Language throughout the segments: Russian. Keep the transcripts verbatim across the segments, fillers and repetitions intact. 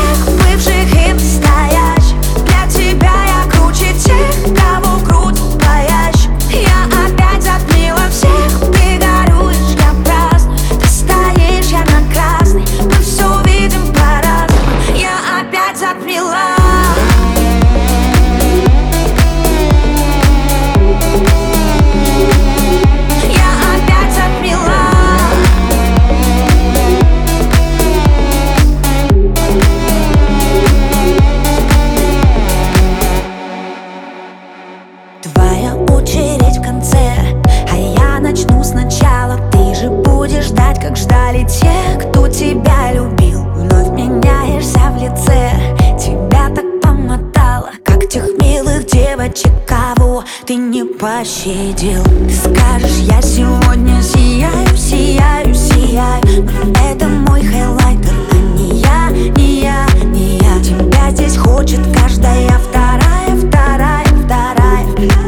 всех бывших и настоящих. Для тебя я круче тех, кого крутит боящих. Я опять затмила всех, ты горюешь, я праздную. Ты стоишь, я на красный, мы все видим по-разному. Я опять затмила. Твоя очередь в конце, а я начну сначала. Ты же будешь ждать, как ждали те, кто тебя любил. Вновь меняешься в лице, тебя так помотало, как тех милых девочек, кого ты не пощадил. Ты скажешь, я сегодня сияю, сияю, сияю, но это мой хайлайтер, а не я, не я, не я. Тебя здесь хочет каждая вторая, вторая, вторая.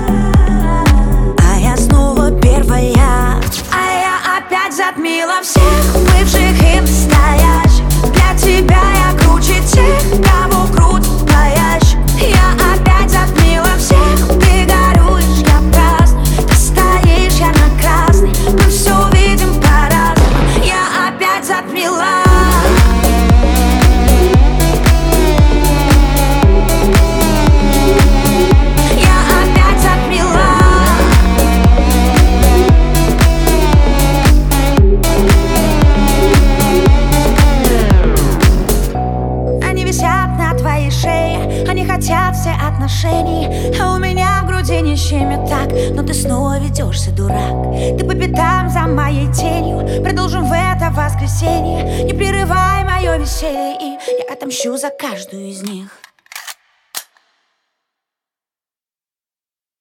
А я снова первая. А я опять затмила всех бывших и настоящих. Для тебя я круче тех, кого крутит боящих. Я опять затмила всех, ты горюешь, я праздную. Ты стоишь, я на красный, мы все видим по-разному. Я опять затмила. Они хотят все отношений, а у меня в груди не щемит так. Но ты снова ведешься, дурак. Ты по пятам за моей тенью. Продолжим в это воскресенье. Не прерывай мое веселье, и я отомщу за каждую из них.